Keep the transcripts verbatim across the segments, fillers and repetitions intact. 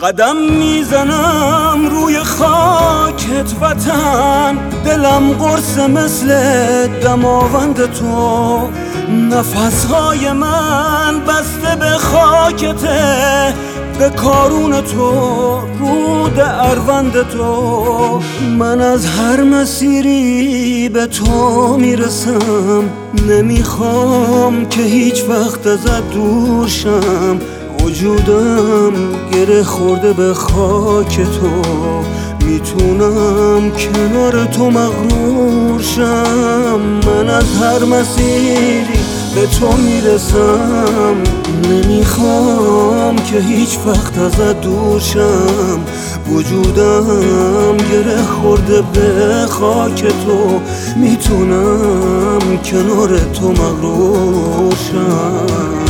قدم میزنم روی خاکت وطن، دلم قرص مثل دماوند تو. نفسهای من بسته به خاکته، به کارون تو، رود اروند تو. من از هر مسیری به تو میرسم، نمیخوام که هیچ وقت ازت دور شم. وجودم گره خورده به خاک تو، میتونم کنار تو مغرور شم. من از هر مسیری به تو میرسم، نمیخوام که هیچ وقت ازت دور شم. وجودم گره خورده به خاک تو، میتونم کنار تو مغرور شم.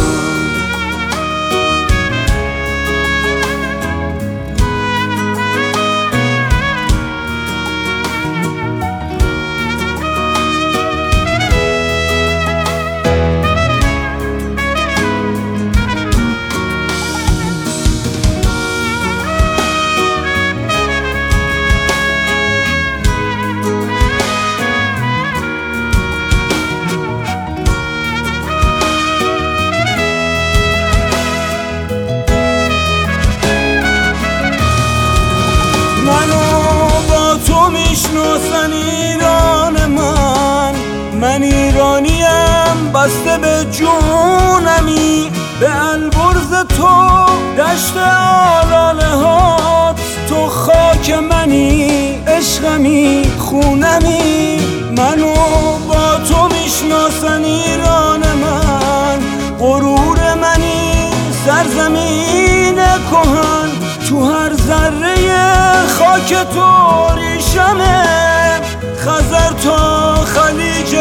میشناسن ایران من، من ایرانیم بسته به جونمی. به البرز تو دشت آلاله هات، تو خاک منی، عشقمی، خونمی. منو با تو میشناسن ایران من، غرور منی، سرزمین کهن. تو هر ذره خاک تو ریشمه، خزر تا خلیج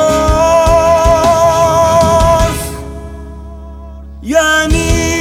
فارس، یعنی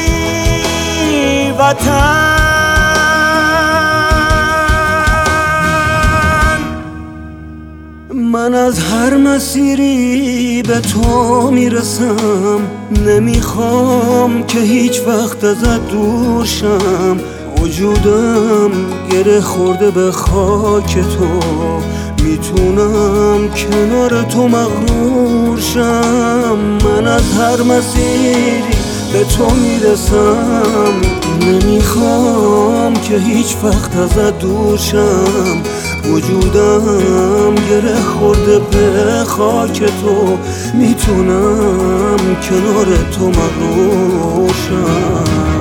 وطن. من از هر مسیری به تو میرسم، نمیخوام که هیچ وقت ازت دور شم. وجودم گره خورده به خاک تو، میتونم کنار تو مغرور شم. من از هر مسیری به تو میرسم، نمیخوام که هیچ وقت ازت دور شم. وجودم گره خورده به خاک تو، میتونم کنار تو مغرور شم.